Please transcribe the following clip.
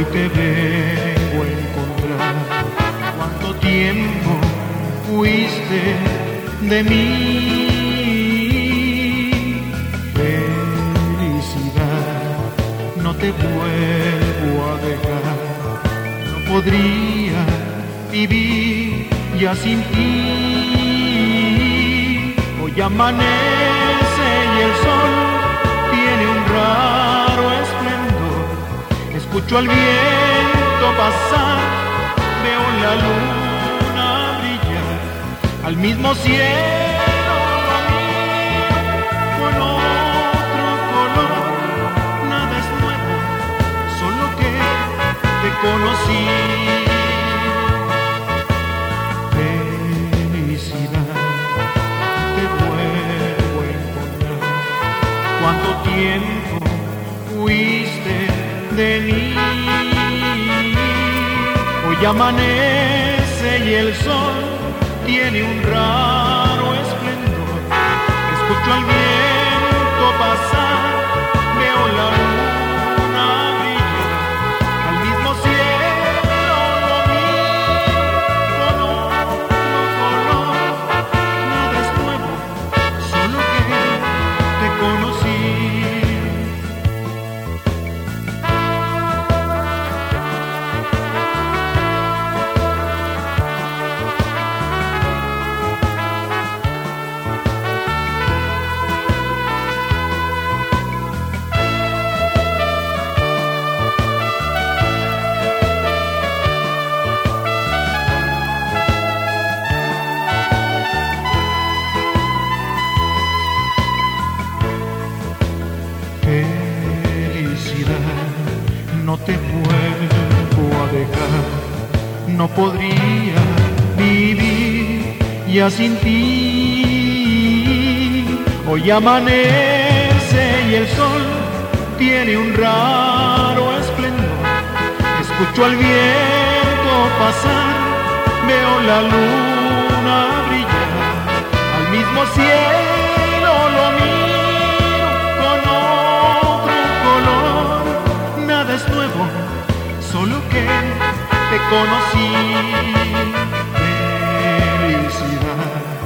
hoy te vengo a encontrar. ¿Cuánto tiempo fuiste de mí? Felicidad, no te vuelvo a dejar. No podría vivir ya sin ti. Hoy amanece y el sol tiene un raro esplendor. Escucho al viento pasar, veo la luna brillar, al mismo cielo lo miro con otro color. Nada es nuevo, solo que te conocí. ¿Cuánto tiempo fuiste de mí? Hoy amanece y el sol tiene un raro esplendor. Escucho al viento pasar, veo la luna brillar, al mismo cielo lo miro con otro color. Nada es nuevo, solo que te conocí. Felicidad, no te vuelvo a dejar. No podría vivir ya sin ti. Hoy amanece y el sol tiene un raro esplendor. Escucho al viento pasar, veo la luna brillar, al mismo cielo lo miro con otro color. Nada es nuevo, solo que te conocí. Felicidad,